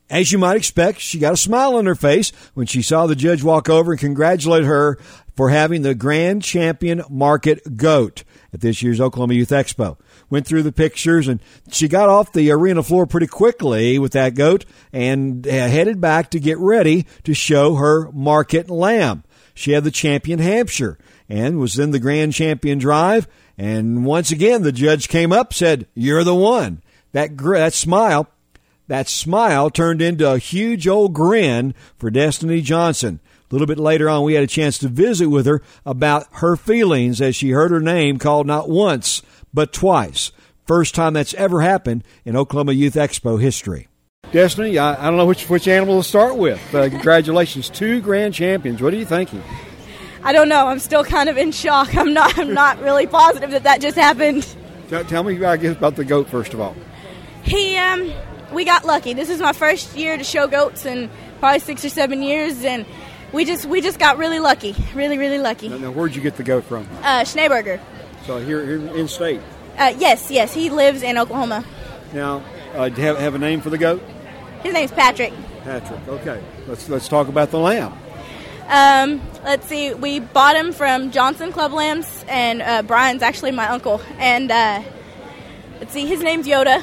As you might expect, she got a smile on her face when she saw the judge walk over and congratulate her for having the Grand Champion Market Goat at this year's Oklahoma Youth Expo. Went through the pictures, and she got off the arena floor pretty quickly with that goat and headed back to get ready to show her market lamb. She had the Champion Hampshire and was in the Grand Champion Drive. And once again, the judge came up, said, "You're the one." That smile turned into a huge old grin for Destiny Johnson. A little bit later on, we had a chance to visit with her about her feelings as she heard her name called not once, but twice. First time that's ever happened in Oklahoma Youth Expo history. Destiny, I don't know which animal to start with. Congratulations, 2 grand champions. What are you thinking? I don't know. I'm still kind of in shock. I'm not really positive that just happened. Tell me about the goat first of all. We got lucky. This is my first year to show goats in probably 6 or 7 years, and we just got really lucky, really lucky. Now, where'd you get the goat from? Schneeberger. So here in state. Yes. He lives in Oklahoma. Now, do you have a name for the goat? His name's Patrick. Patrick. Okay. Let's talk about the lamb. Let's see. We bought him from Johnson Club Lambs, and Brian's actually my uncle. And let's see. His name's Yoda.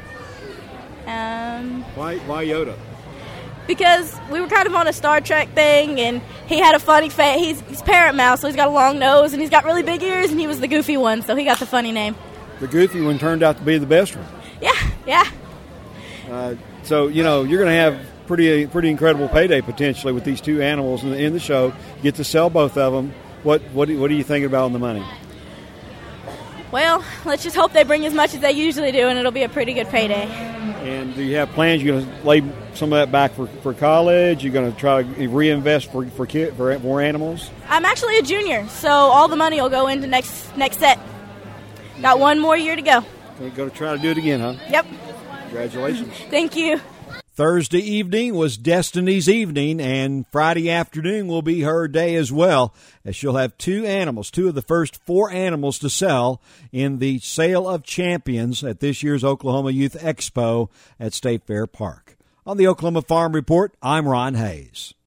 Why Yoda? Because we were kind of on a Star Trek thing, and he had a funny face. He's parrot mouse, so he's got a long nose, and he's got really big ears, and he was the goofy one, so he got the funny name. The goofy one turned out to be the best one. Yeah. So, you're going to have pretty incredible payday potentially with these 2 animals in the show. You get to sell both of them. What are you thinking about on the money? Well, let's just hope they bring as much as they usually do, and it'll be a pretty good payday. And do you have plans? You're going to lay some of that back for college? You're going to try to reinvest for more animals? I'm actually a junior, so all the money will go into next set. Got 1 more year to go. You're going to try to do it again, huh? Yep. Congratulations. Thank you. Thursday evening was Destiny's evening, and Friday afternoon will be her day as well, as she'll have 2 animals, 2 of the first 4 animals to sell in the Sale of Champions at this year's Oklahoma Youth Expo at State Fair Park. On the Oklahoma Farm Report, I'm Ron Hayes.